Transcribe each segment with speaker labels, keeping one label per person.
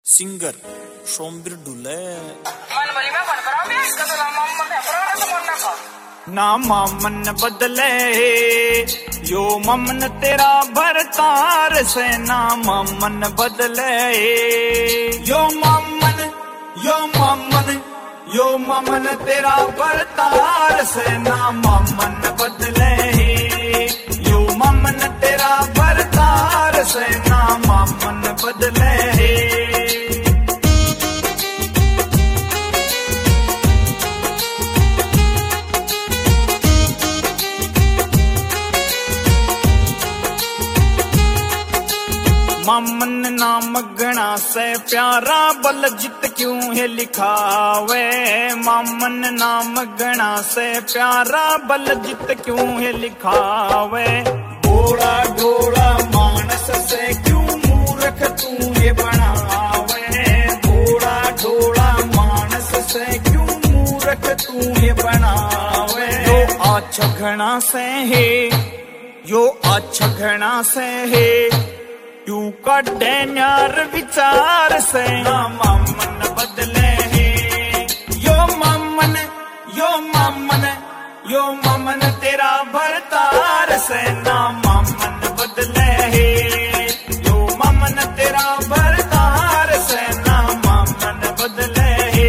Speaker 1: singer Somvir ढुले
Speaker 2: ना मामन बदले यो ममन तेरा भरतार से ना मामन बदले यो मामन यो मामन यो ममन तेरा भरतार से ना मामन बदले यो ममन तेरा भरतार से ना मामन बदले मामन नाम गणा से प्यारा बल जित क्यों है लिखावे मामन नाम गणा से प्यारा बल जित क्यों है लिखावे घोड़ा ढोड़ा मानस से क्यों मूर्ख तू ये बनावे घोड़ा ढोड़ा मानस से क्यों मूर्ख तू ये बनावे यो अच्छा घना से है यो अच्छा घना से है क्यों कड्डे न्यार विचार से ना मामन बदले यो मामन यो मामन यो मामन तेरा भरतार से ना मामन बदले यो मामन तेरा भरतार से ना मामन बदले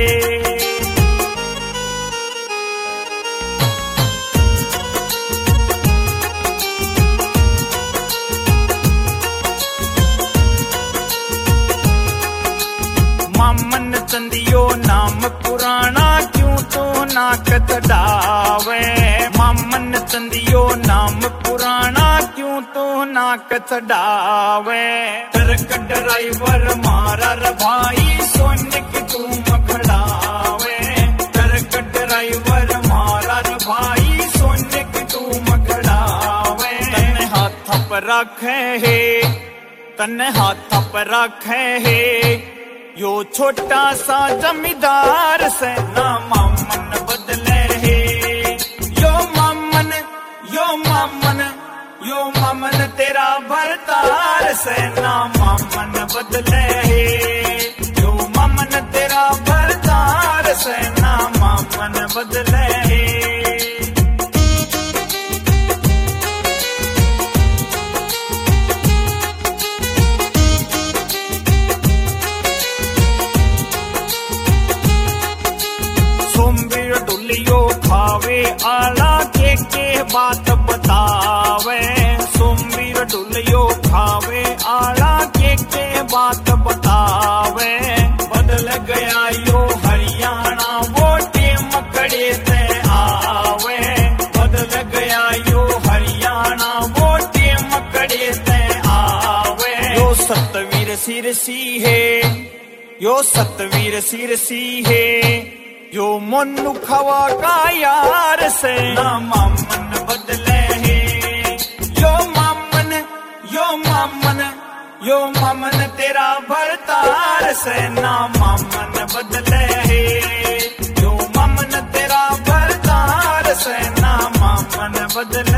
Speaker 2: मामन चंदियो नाम पुराना क्यों तो नाक चढ़ावे मामन चंदियो नाम पुराना क्यों तो नाक चढ़ावे ट्रक ड्राइवर मारा रे भाई सोने की तू मखड़ावे ट्रक ड्राइवर मारा रे भाई सोने की तू मखड़ावे तन्ने हाथ पर रखे है तन्ने हाथ पर रखे है यो छोटा सा जमींदार से ना मामन बदले यो मामन यो मामन यो मामन तेरा भरतार से ना मामन बदले यो मामन तेरा भरतार से ना मामन बदले सोमवीर ढुलियो खावे आला के बात बतावे सोमवीर ढुलियो खावे आला के बात बतावे बदल गया यो हरियाणा वोटे मकड़े ते आवे बदल गया यो हरियाणा वोटे मकड़े ते आवे यो सतवीर सिरसी है यो सतवीर सिरसी है यो मनु खवा का यार से ना मामन बदले यो मामन यो मामन यो मामन तेरा भरतार से ना मामन बदले यो मामन तेरा भरतार से ना मामन बदले